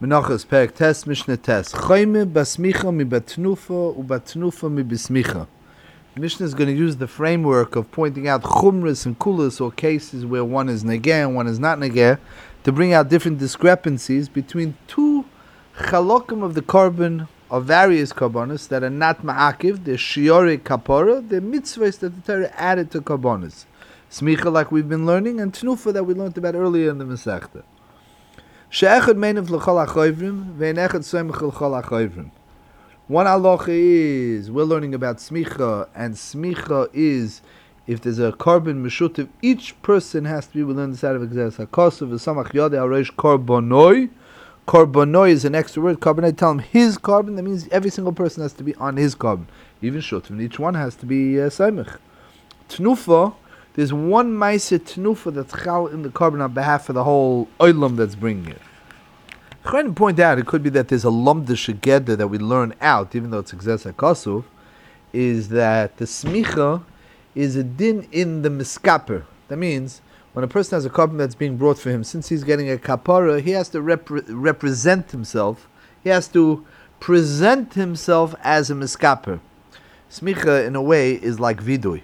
Menachos Perek Tes Mishnah Tes Choyme Basmicha Mi Batnufa U Batnufa Mi Bismicha. Mishnah is going to use the framework of pointing out chumras and kulas, or cases where one is negeh and one is not negeh, to bring out different discrepancies between two chalokim of the korban of various korbanos that are not ma'akiv, the shiore kapora, the mitzvahs that the Torah added to korbanos. Smicha, like we've been learning, and tnufa that we learned about earlier in the Masechta. She'echad meinav l'chol ha'choivrim, ve'en echad soimach l'chol ha'choivrim. One halacha is, we're learning about smicha, and smicha is, if there's a korban meshutiv, each person has to be within the side of Exeres HaKosov, v'samach yodei areish korbonoi. Korbonoi is an extra word. Korbonoi, tell him his korban, that means every single person has to be on his korban. Even shutiv, each one has to be soimach. Tnufa, there's one ma'aser tnufa that's chal in the korban on behalf of the whole oilam that's bringing it. I'm trying to point out, it could be that there's a lamda shegeder that we learn out, even though it's Exeres HaKosov, is that the smicha is a din in the miskaper. That means, when a person has a korban that's being brought for him, since he's getting a kapara, he has to represent himself. He has to present himself as a miskaper. Smicha, in a way, is like vidui.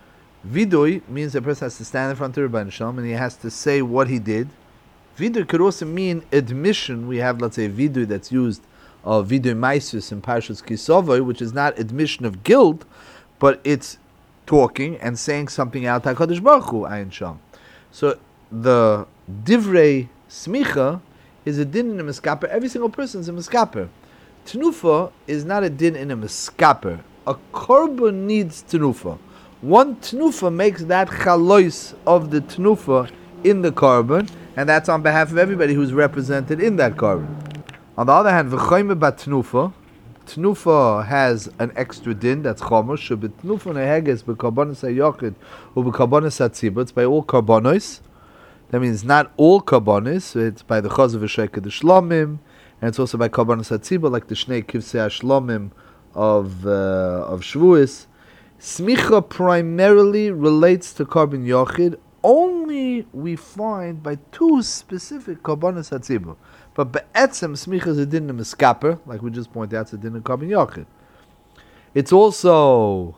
Vidui means a person has to stand in front of Rebbeinu Shalom and he has to say what he did. Vidui could also mean admission. We have, let's say, vidui that's used of vidui maisus in Parshas Kisovoi, which is not admission of guilt, but it's talking and saying something out HaKadosh Baruch Hu, Ayin Sham. So the divrei smicha is a din in a miskaper. Every single person is a miskaper. Tenufa is not a din in a miskaper. A korban needs tenufa. One tenufa makes that chalois of the tenufa in the korban, and that's on behalf of everybody who's represented in that korban. On the other hand, v'choyme bat tenufa, tenufa has an extra din, that's chomosh, shebet tenufa neheges b'karbonos hayochid or b'karbonos hatzibur. It's by all karbonos. That means not all karbonos. It's by the chaz of v'sheked shlomim, and it's also by karbonos hatzibur, like the shnei kivsei shlomim of Shavuos. Smicha primarily relates to korban yochid. Only we find by two specific karbonos hatzibur. But be'etzem smicha is a din of miskaper, like we just pointed out, it's a din of korban yochid. It's also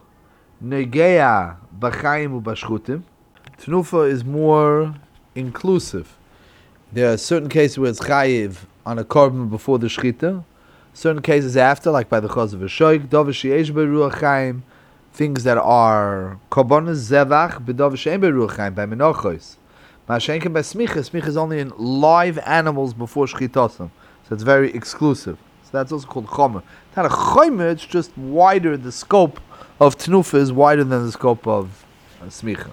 negeya b'chaim u'bashchutim. Tenufa is more inclusive. There are certain cases where it's chayiv on a korban before the shchita, certain cases after, like by the chaz of a shoik, davar sheyesh beruach chaim, things that are korbanos zevach b'davar she'en beruach chaim, by menachos. Ma'ashenken by smicha is only in live animals before shchitosam, so it's very exclusive. So that's also called chomer. It's not a chomer, it's just wider. The scope of tenufa is wider than the scope of smicha.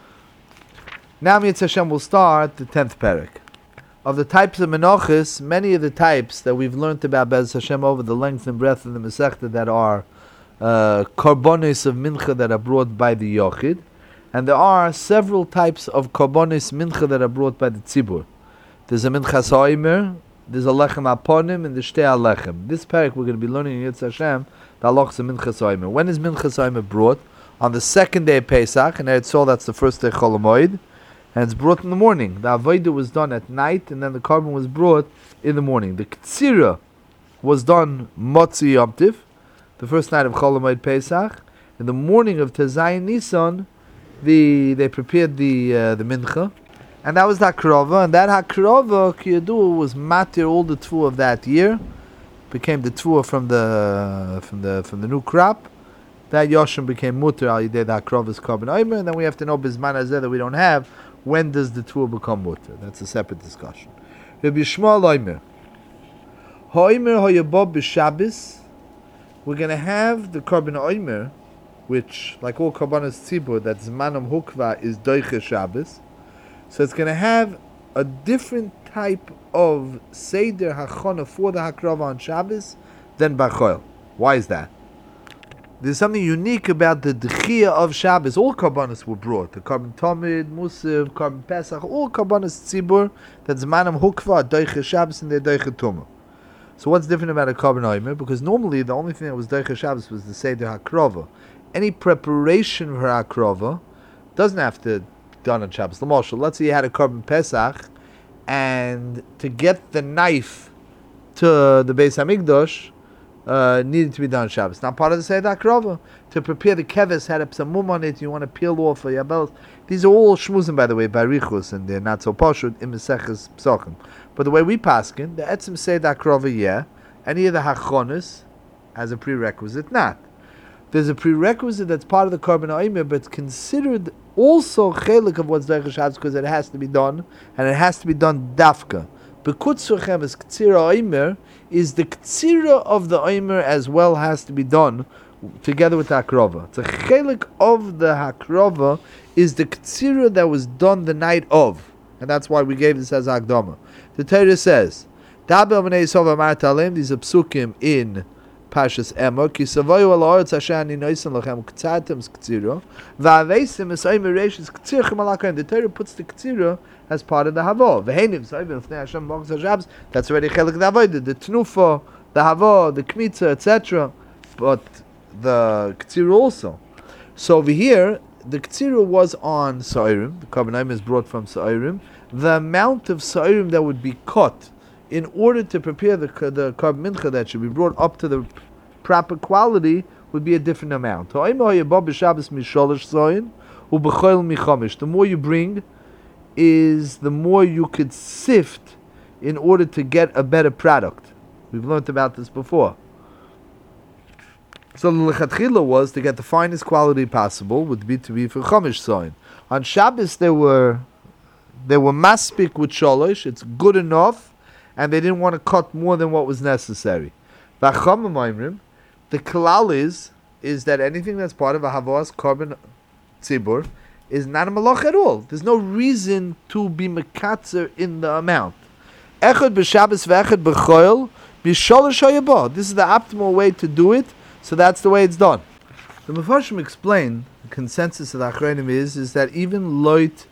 Now Mitzvah Hashem will start the 10th parak. Of the types of menachos, many of the types that we've learned about Be'ez Hashem over the length and breadth of the Masechta that are korbanos of mincha that are brought by the yochid, and there are several types of korbanos mincha that are brought by the tzibur. There's a minchas ha'omer, there's a lechem aponim, and there's shtei alechem. This parak we're going to be learning in Yitz Hashem the halachos of minchas ha'omer. When is minchas ha'omer brought? On the second day of Pesach, and Eretz Yisrael, that's the first day Chol HaMoed, and it's brought in the morning. The avodah was done at night, and then the korban was brought in the morning. The ktsira was done Motzi Yom Tiv, the first night of Chol HaMoed Pesach. In the morning of Tezayin Nisan, they prepared the mincha, and that was the hakrova. And that hakrova, kiyadu, was matir all the tvua of that year. Became the tvua from the new crop. That yoshim became muter al yidei the hakrova's korban omer, and then we have to know bizman hazeh that we don't have. When does the tvua become muter? That's a separate discussion. Rabbi Yishmael omer, ha'omer ha'yabah b'Shabbos. We're going to have the korban omer, which, like all korbanos tzibur, that zmanam hukva is doiche Shabbos. So it's going to have a different type of seder hachana for the hakrava on Shabbos than b'choil. Why is that? There's something unique about the dechia of Shabbos. All korbanos were brought. The korban tamid, musaf, korban pesach, all korbanos tzibur, that zmanam hukva, doiche Shabbos, and they're doiche tumah. So what's different about a korban omer? Because normally the only thing that was doiche Shabbos was the seder hakrava. Any preparation for hakrava doesn't have to be done on Shabbos. L'moshel, let's say you had a korban pesach, and to get the knife to the Beis Hamikdash needed to be done on Shabbos. Now, part of the Seder Akrova, to prepare the keves, had a psamum on it, you want to peel off your belt. These are all shmuzim, by the way, by Richus, and they're not so pashut in Meseches Psachim. But the way we paskin, the etzim Seder Akrova, any of the Hachonis as a prerequisite, not. There's a prerequisite that's part of the Korban Ha'omer, but it's considered also chelik of what's Derech Shabbos because it has to be done, and it has to be done dafka. Bekutzuchem is Ktsira Omer, is the Ktsira of the Omer as well has to be done together with the Hakrova. The chelik of the Hakrova is the Ktsira that was done the night of, and that's why we gave this as Akdama. The Torah says, Dabel B'nei Yisrael v'amart aleim, these are psukim in Pashas Emor, ki savoyu al ha'aretz asher ani noisen lachem k'tzatem k'tzira, v'aveisim es omer reishis k'tzirchem al ha'kaim. The Torah puts the k'tzira as part of the havo. V'heinim savoyu l'fnei Hashem b'chos ha'shabbos. That's already chelik the avodah, the tnufa, the havo, the kmitza, etc. But the k'tzira also. So over here, the k'tzira was on sa'irim. The Korban Ha'omer is brought from sa'irim. The amount of sa'irim that would be cut in order to prepare the Korban Mincha that should be brought up to the proper quality would be a different amount. The more you bring is the more you could sift in order to get a better product. We've learned about this before. So the lechatchila was to get the finest quality possible would be to be for Chomish Soin. On Shabbos they were maspik with sholosh, it's good enough, and they didn't want to cut more than what was necessary. The klal is that anything that's part of a havas korban tzibur is not a malach at all. There's no reason to be mekatzer in the amount. Echad b'Shabbos v'echad b'choil b'sholosh hayabah. This is the optimal way to do it, so that's the way it's done. The Mefarshim explain, the consensus of the Achronim is that even loit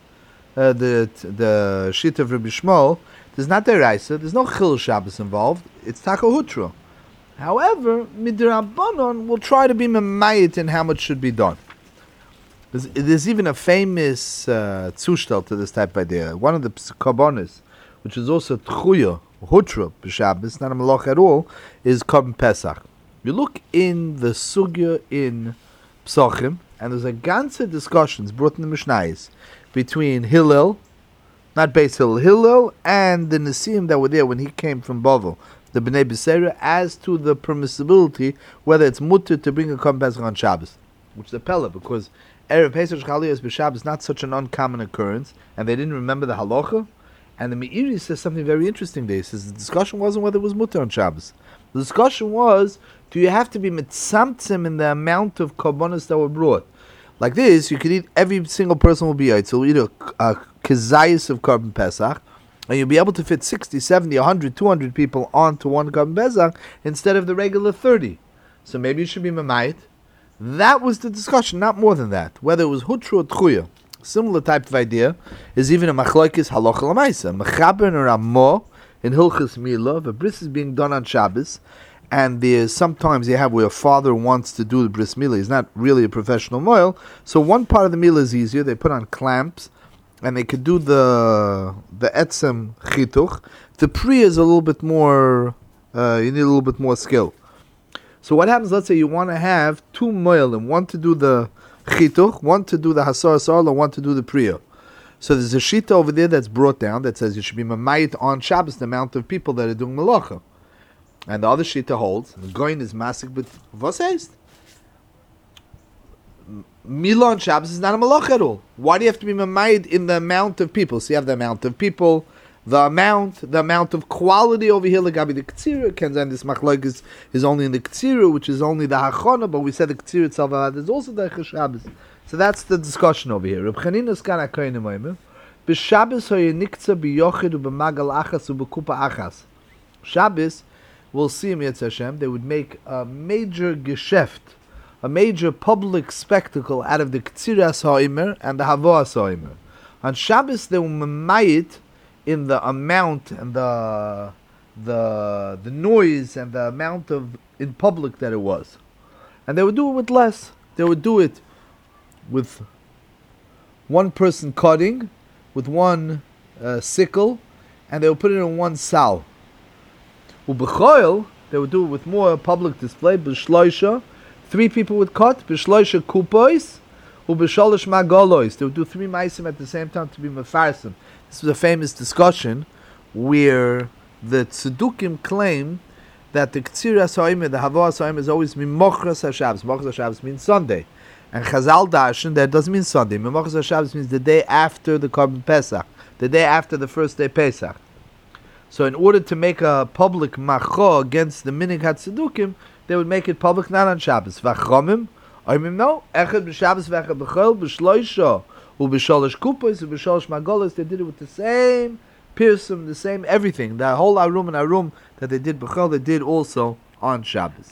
the shit of Rabbi Shmuel, there's not deraisa, there's no chil Shabbos involved, it's takohutra. However, midrabanon will try to be memayit in how much should be done. There's even a famous zushtel to this type of idea. One of the karbonis, which is also tchuya, hutra, b'Shabbos, not a malach at all, is Korban Pesach. You look in the sugya in Psachim, and there's a ganze discussions brought in the Mishnayos between Hillel, not Beis Hillel, and the Nesiim that were there when he came from Bavel, the Bnei B'Seira, as to the permissibility, whether it's mutter to bring a Korban Pesach on Shabbos, which is a pella, because Erev Pesach Chaliyas b'Shabbos is not such an uncommon occurrence, and they didn't remember the halacha. And the Meiri says something very interesting there. He says the discussion wasn't whether it was mutter on Shabbos. The discussion was, do you have to be mitzamtzim in the amount of karbonos that were brought? Like this, you could eat, every single person will be out. So you'll eat a kezayis of Korban Pesach, and you'll be able to fit 60, 70, 100, 200 people onto one Korban Pesach instead of the regular 30. So maybe you should be mamayit. That was the discussion, not more than that. Whether it was hutru or tchuya. Similar type of idea is even a machlokes halacha l'maisa. Mechaber or Ramah in Hilchos Milah, the bris is being done on Shabbos, and there's sometimes you have where a father wants to do the bris milah. He's not really a professional moil, so one part of the milah is easier. They put on clamps, and they could do the etzem chituch. The pri is a little bit more. You need a little bit more skill. So what happens? Let's say you want to have two moilim, one to do the chituch, one to do the hasar sarla, one to do the priya. So there's a shita over there that's brought down that says you should be mamayit on Shabbos the amount of people that are doing malacha. And the other shita holds, the goyin is masik, but what says? Milah on Shabbos is not a malacha at all. Why do you have to be mamayit in the amount of people? So you have the amount of people, the amount of quality over here, like the Ktsira, Kenzan, this machlok is only in the Ktsira, which is only the Hachona, but we said the Ktsira itself is also the Shabbos. So that's the discussion over here. Reb Chanina Skan HaKoyin Omer, B'Shabbos hoyenikza b'yochid u'b'magal achas u'b'kupa achas. Shabbos, we'll see in Yetz Hashem, they would make a major gesheft, a major public spectacle out of the Ktsiras HaOmer and the Havoas HaOmer. On Shabbos, they will mamayit in the amount and the noise and the amount of in public that it was. And they would do it with less. They would do it with one person cutting, with one sickle, and they would put it in one sal. Ubechoil, they would do it with more public display. B'shloisha, 3 people would cut. B'shloisha kupois, ubesholish magolois. They would do 3 maisim at the same time to be mefarsim. This was a famous discussion where the tzedukim claim that the Ktsiras Ha'imah, the Havas Ha'imah, is always Mimochras HaShabbos. Mimochras HaShabbos means Sunday. And Chazal Darshan, that doesn't mean Sunday. Mimochras HaShabbos means the day after the Korban Pesach, the day after the first day Pesach. So in order to make a public macho against the Minig HaTzedukim, they would make it public not on Shabbos. V'achomim, Oimim no, Echad b'Shabbos v'echad b'chol, b'shloisha, u'b'sholosh kupos, u'b'sholosh magolos. They did it with the same Pirsum, the same everything. The whole Arum and Arum that they did B'chol, they did also on Shabbos.